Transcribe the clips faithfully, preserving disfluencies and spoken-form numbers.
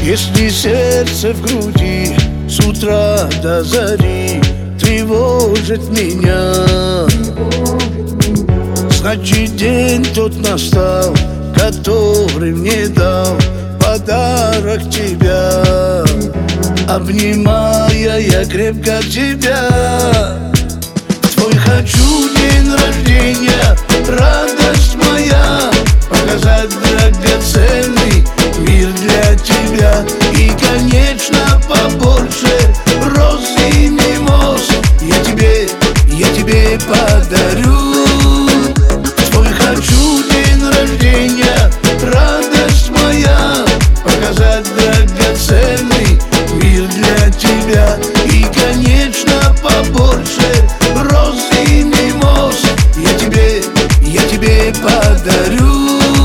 Если сердце в груди с утра до зари тревожит меня, значит день тот настал, который мне дал подарок тебя. Обнимая я крепко тебя, твой хочу день рождения, радость моя, показать драгоценный мир для тебя. И, конечно, побольше роз и мимоз я тебе, я тебе подарю. Твой хочу день рождения, радость моя, показать драгоценный мир для тебя. И, конечно, побольше роз и мимоз я тебе, я тебе подарю.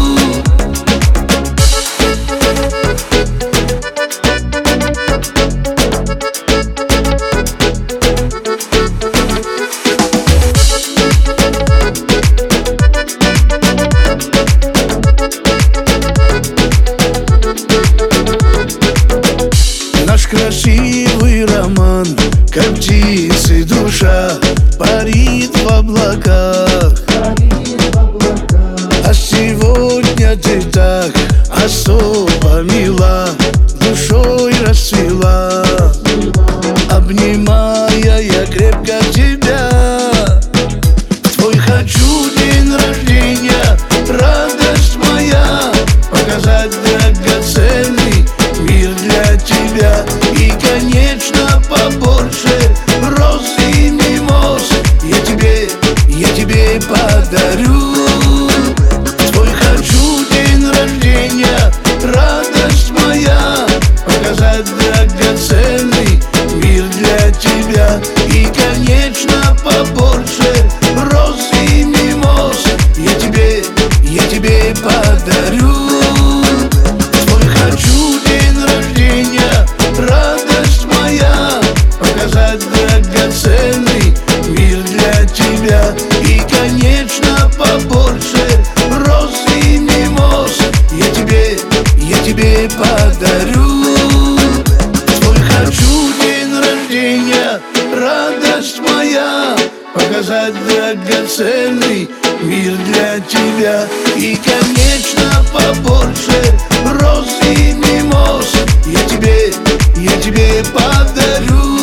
Наш красивый роман, как птицы душа, парит в облаках. А сегодня ты так особо мила, душой расцвела. Обнимая я крепко тебя, твой хочу день рождения, радость моя, показать драгоценный мир для тебя. И, конечно, побольше роз и мимоз я тебе, я тебе подарю. Твой хочу день рождения, радость моя, показать драгоценный мир для тебя. И, конечно, побольше роз и мимоз я тебе, я тебе подарю. Твой хочу день рождения, радость моя, показать драгоценный мир для тебя. И, конечно, побольше роз и мимоз я тебе, я тебе подарю. Твой хочу день рождения, радость моя, показать драгоценный мир для тебя. И, конечно, побольше роз и мимоз я тебе, я тебе подарю.